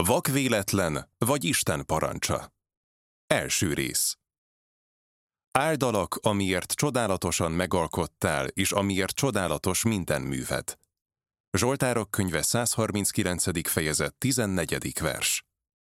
Vakvéletlen vagy Isten parancsa. Első rész. Áldalak, amiért csodálatosan megalkottál, és amiért csodálatos minden műved. Zsoltárok könyve 139. fejezet 14. vers.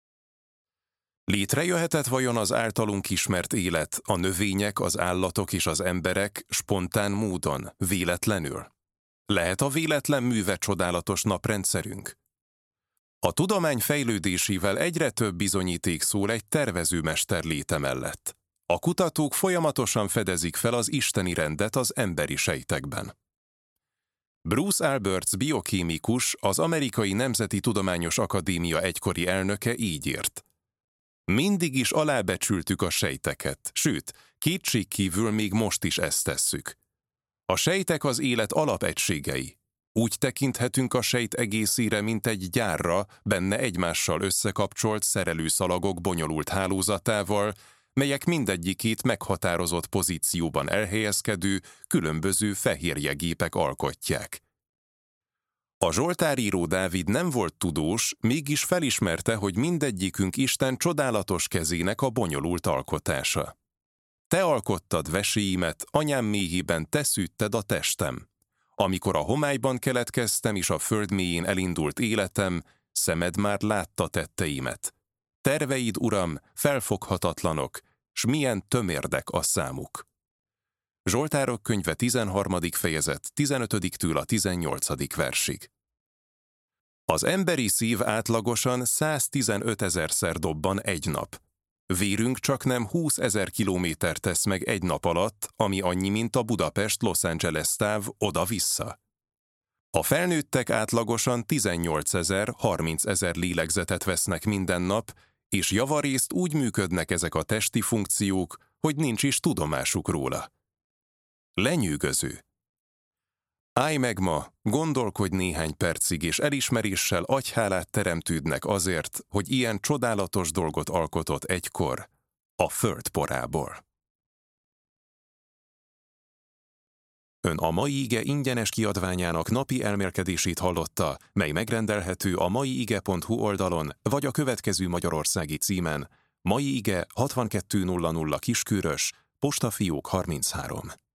Létrejöhetett vajon az általunk ismert élet, a növények, az állatok és az emberek spontán módon, véletlenül? Lehet a véletlen műve csodálatos naprendszerünk? A tudomány fejlődésével egyre több bizonyíték szól egy tervezőmester léte mellett. A kutatók folyamatosan fedezik fel az isteni rendet az emberi sejtekben. Bruce Alberts biokémikus, az Amerikai Nemzeti Tudományos Akadémia egykori elnöke így írt: mindig is alábecsültük a sejteket, sőt, kétségkívül még most is ezt tesszük. A sejtek az élet alapegységei. Úgy tekinthetünk a sejt egészére, mint egy gyárra, benne egymással összekapcsolt szerelőszalagok bonyolult hálózatával, melyek mindegyikét meghatározott pozícióban elhelyezkedő, különböző fehérjegépek alkotják. A zsoltáríró Dávid nem volt tudós, mégis felismerte, hogy mindegyikünk Isten csodálatos kezének a bonyolult alkotása. Te alkottad veséimet, anyám méhében te szűtted a testem. Amikor a homályban keletkeztem, és a föld mélyén elindult életem, szemed már látta tetteimet. Terveid, Uram, felfoghatatlanok, s milyen tömérdek a számuk. Zsoltárok könyve 13. fejezet 15-től a 18. versig. Az emberi szív átlagosan 115 000-szer dobban egy nap. Vérünk csaknem 20 000 kilométert tesz meg egy nap alatt, ami annyi, mint a Budapest-Los Angeles táv oda-vissza. A felnőttek átlagosan 18 000-30 000 lélegzetet vesznek minden nap, és javarészt úgy működnek ezek a testi funkciók, hogy nincs is tudomásuk róla. Lenyűgöző. Állj meg ma, gondolkodj néhány percig, és elismeréssel agyhálát teremtődnek azért, hogy ilyen csodálatos dolgot alkotott egykor a föld porából. Ön a Mai Ige ingyenes kiadványának napi elmélkedését hallotta, mely megrendelhető a maiige.hu oldalon, vagy a következő magyarországi címen: Mai Ige 6200 Kiskörös, postafiók 33.